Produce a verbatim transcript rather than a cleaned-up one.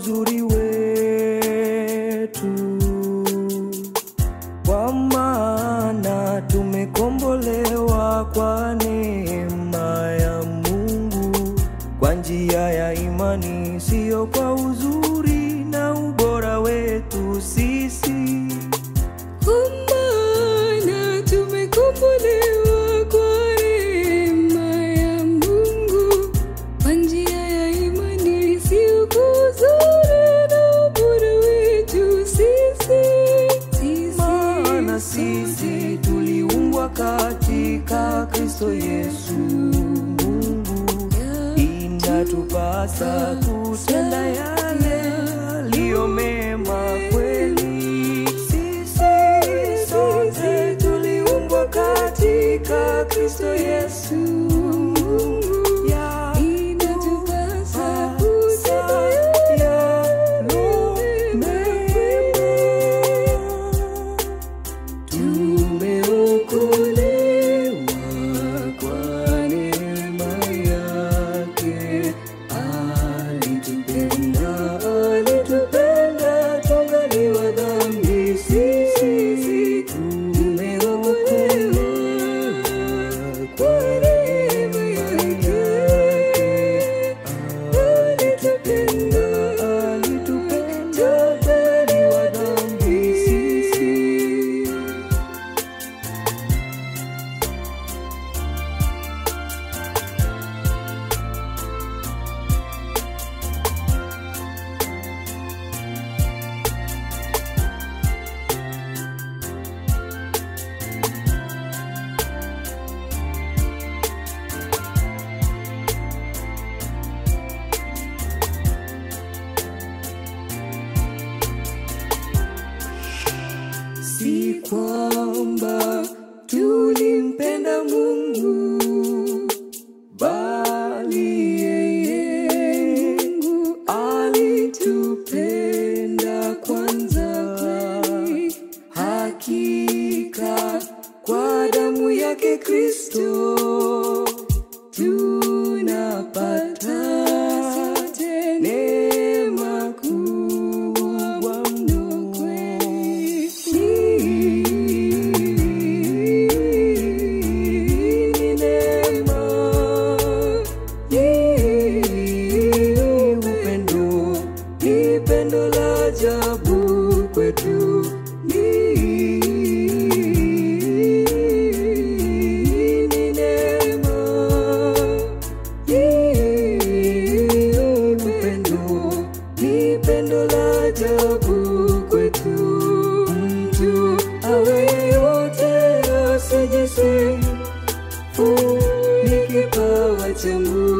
uzuri wetu, kwa maana tumekombolewa kwa neema ya Mungu, kwa njia ya imani, sio kwa uzuri na ubora wetu sisi. Kwa maana tumekombolewa kwa neema ya Mungu, kwa njia ya imani, sio kwa uzuri na ubora wetu sisi. Maana sisi tuliumbwa katika Kristo Yesu. Mungu inatupasa kutenda yale yaliyo mema kweli. Sisi sote tuliumbwa katika Kristo Yesu. Si kwamba tulimpenda Mungu, bali yeye Mungu alitupenda kwanza. Hakika kwa damu yake Kristo tunapata neema kubwa mno kweli. Ni neema, ni upendo, ni pendo la ajabu kwetu. Pendo la ajabu kwetu. Mtu awe yote asijisifu, ni kipawa cha Mungu.